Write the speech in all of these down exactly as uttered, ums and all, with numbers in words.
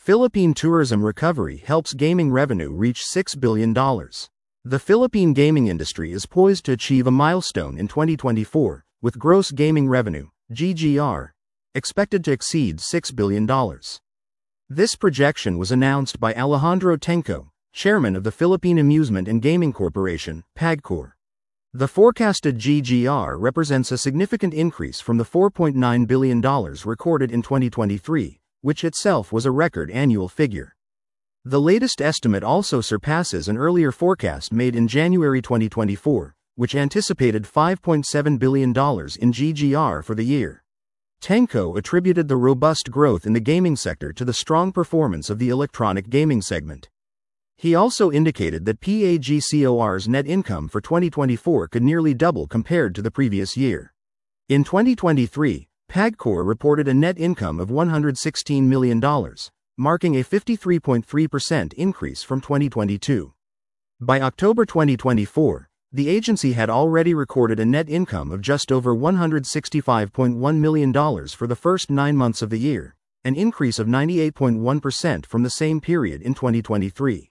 Philippine tourism recovery helps gaming revenue reach six billion dollars. The Philippine gaming industry is poised to achieve a milestone in twenty twenty-four, with gross gaming revenue, G G R, expected to exceed six billion dollars. This projection was announced by Alejandro Tenco, chairman of the Philippine Amusement and Gaming Corporation, PAGCOR. The forecasted G G R represents a significant increase from the four point nine billion dollars recorded in twenty twenty-three, which itself was a record annual figure. The latest estimate also surpasses an earlier forecast made in January twenty twenty-four, which anticipated five point seven billion dollars in G G R for the year. Tenco attributed the robust growth in the gaming sector to the strong performance of the electronic gaming segment. He also indicated that PAGCOR's net income for twenty twenty-four could nearly double compared to the previous year. In twenty twenty-three, PAGCOR reported a net income of one hundred sixteen million dollars, marking a fifty-three point three percent increase from twenty twenty-two. By October twenty twenty-four, the agency had already recorded a net income of just over one hundred sixty-five point one million dollars for the first nine months of the year, an increase of ninety-eight point one percent from the same period in twenty twenty-three.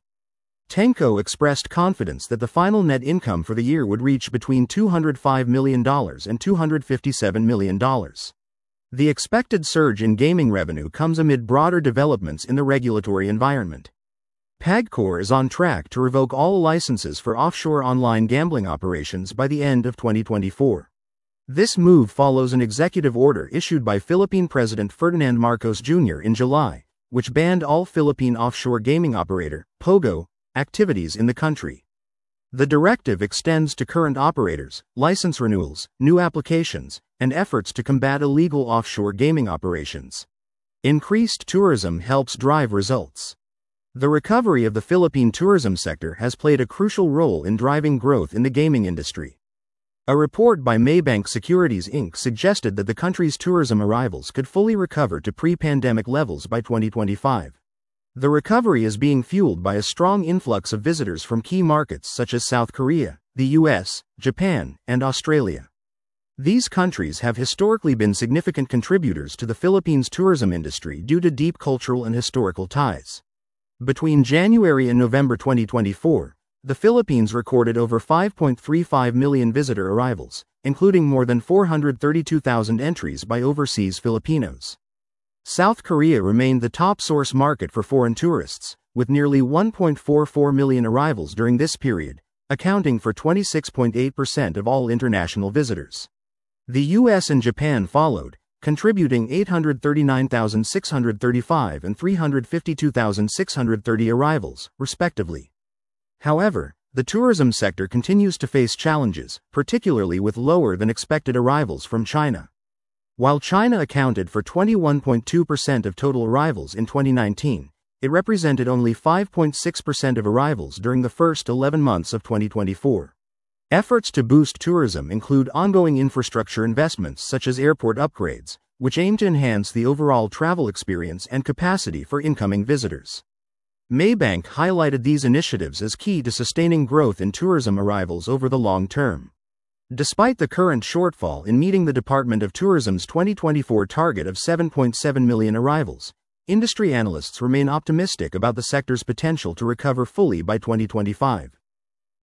Tenco expressed confidence that the final net income for the year would reach between two hundred five million dollars and two hundred fifty-seven million dollars. The expected surge in gaming revenue comes amid broader developments in the regulatory environment. PAGCOR is on track to revoke all licenses for offshore online gambling operations by the end of twenty twenty-four. This move follows an executive order issued by Philippine President Ferdinand Marcos Junior in July, which banned all Philippine offshore gaming operator, POGO, activities in the country. The directive extends to current operators, license renewals, new applications, and efforts to combat illegal offshore gaming operations. Increased tourism helps drive results. The recovery of the Philippine tourism sector has played a crucial role in driving growth in the gaming industry. A report by Maybank Securities Incorporated suggested that the country's tourism arrivals could fully recover to pre-pandemic levels by twenty twenty-five. The recovery is being fueled by a strong influx of visitors from key markets such as South Korea, the U S, Japan, and Australia. These countries have historically been significant contributors to the Philippines' tourism industry due to deep cultural and historical ties. Between January and November twenty twenty-four, the Philippines recorded over five point three five million visitor arrivals, including more than four hundred thirty-two thousand entries by overseas Filipinos. South Korea remained the top source market for foreign tourists, with nearly one point four four million arrivals during this period, accounting for twenty-six point eight percent of all international visitors. The U S and Japan followed, contributing eight hundred thirty-nine thousand six hundred thirty-five and three hundred fifty-two thousand six hundred thirty arrivals, respectively. However, the tourism sector continues to face challenges, particularly with lower than expected arrivals from China. While China accounted for twenty-one point two percent of total arrivals in twenty nineteen, it represented only five point six percent of arrivals during the first eleven months of twenty twenty-four. Efforts to boost tourism include ongoing infrastructure investments such as airport upgrades, which aim to enhance the overall travel experience and capacity for incoming visitors. Maybank highlighted these initiatives as key to sustaining growth in tourism arrivals over the long term. Despite the current shortfall in meeting the Department of Tourism's twenty twenty-four target of seven point seven million arrivals, industry analysts remain optimistic about the sector's potential to recover fully by twenty twenty-five.